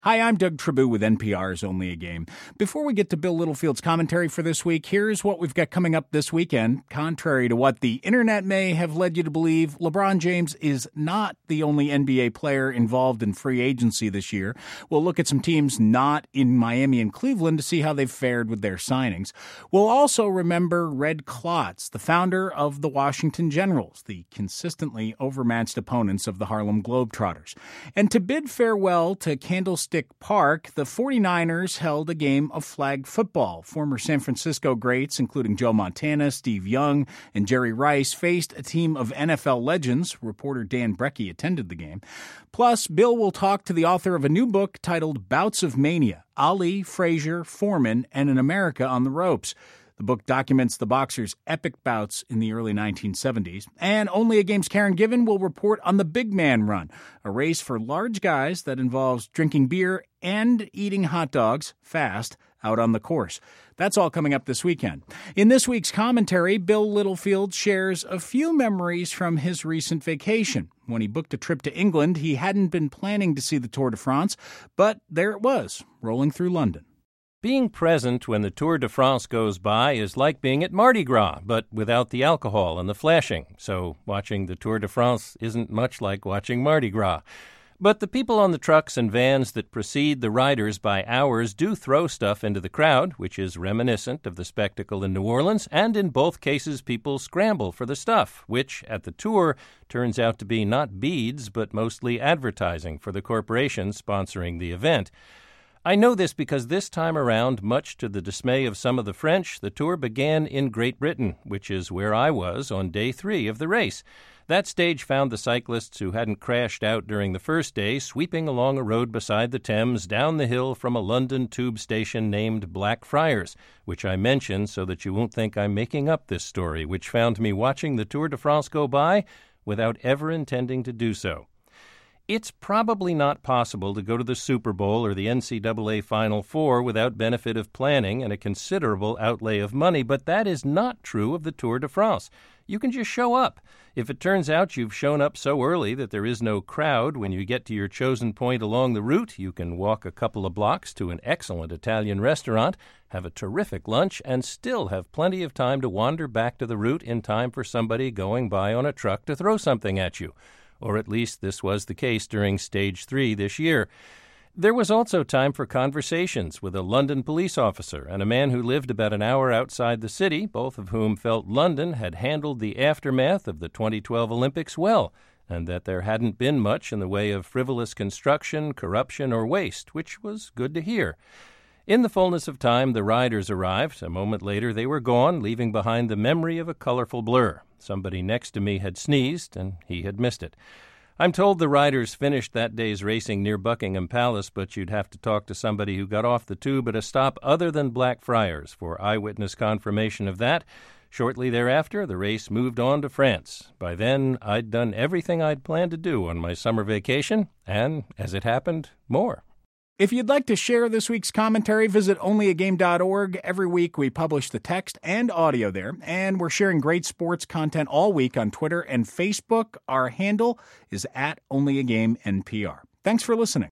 Hi, I'm Doug Tribou with NPR's Only a Game. Before we get to Bill Littlefield's commentary for this week, here's what we've got coming up this weekend. Contrary to what the internet may have led you to believe, LeBron James is not the only NBA player involved in free agency this year. We'll look at some teams not in Miami and Cleveland to see how they've fared with their signings. We'll also remember Red Klotz, the founder of the Washington Generals, the consistently overmatched opponents of the Harlem Globetrotters. And to bid farewell to Candlestick Park, the 49ers held a game of flag football. Former San Francisco greats, including Joe Montana, Steve Young, and Jerry Rice, faced a team of NFL legends. Reporter Dan Brecky attended the game. Plus, Bill will talk to the author of a new book titled Bouts of Mania, Ali, Frazier, Foreman, and an America on the Ropes. The book documents the boxers' epic bouts in the early 1970s. And Only a Game's Karen Given will report on the Big Man Run, a race for large guys that involves drinking beer and eating hot dogs fast out on the course. That's all coming up this weekend. In this week's commentary, Bill Littlefield shares a few memories from his recent vacation. When he booked a trip to England, he hadn't been planning to see the Tour de France, but there it was, rolling through London. Being present when the Tour de France goes by is like being at Mardi Gras, but without the alcohol and the flashing. So watching the Tour de France isn't much like watching Mardi Gras. But the people on the trucks and vans that precede the riders by hours do throw stuff into the crowd, which is reminiscent of the spectacle in New Orleans, and in both cases people scramble for the stuff, which, at the Tour, turns out to be not beads, but mostly advertising for the corporation sponsoring the event. I know this because this time around, much to the dismay of some of the French, the Tour began in Great Britain, which is where I was on day 3 of the race. That stage found the cyclists who hadn't crashed out during the first day sweeping along a road beside the Thames down the hill from a London tube station named Blackfriars, which I mention so that you won't think I'm making up this story, which found me watching the Tour de France go by without ever intending to do so. It's probably not possible to go to the Super Bowl or the NCAA Final Four without benefit of planning and a considerable outlay of money, but that is not true of the Tour de France. You can just show up. If it turns out you've shown up so early that there is no crowd when you get to your chosen point along the route, you can walk a couple of blocks to an excellent Italian restaurant, have a terrific lunch, and still have plenty of time to wander back to the route in time for somebody going by on a truck to throw something at you. Or at least this was the case during Stage 3 this year. There was also time for conversations with a London police officer and a man who lived about an hour outside the city, both of whom felt London had handled the aftermath of the 2012 Olympics well, and that there hadn't been much in the way of frivolous construction, corruption, or waste, which was good to hear. In the fullness of time, the riders arrived. A moment later, they were gone, leaving behind the memory of a colorful blur. Somebody next to me had sneezed, and he had missed it. I'm told the riders finished that day's racing near Buckingham Palace, but you'd have to talk to somebody who got off the tube at a stop other than Blackfriars for eyewitness confirmation of that. Shortly thereafter, the race moved on to France. By then, I'd done everything I'd planned to do on my summer vacation, and, as it happened, more. If you'd like to share this week's commentary, visit onlyagame.org. Every week we publish the text and audio there, and we're sharing great sports content all week on Twitter and Facebook. Our handle is @OnlyAGameNPR. Thanks for listening.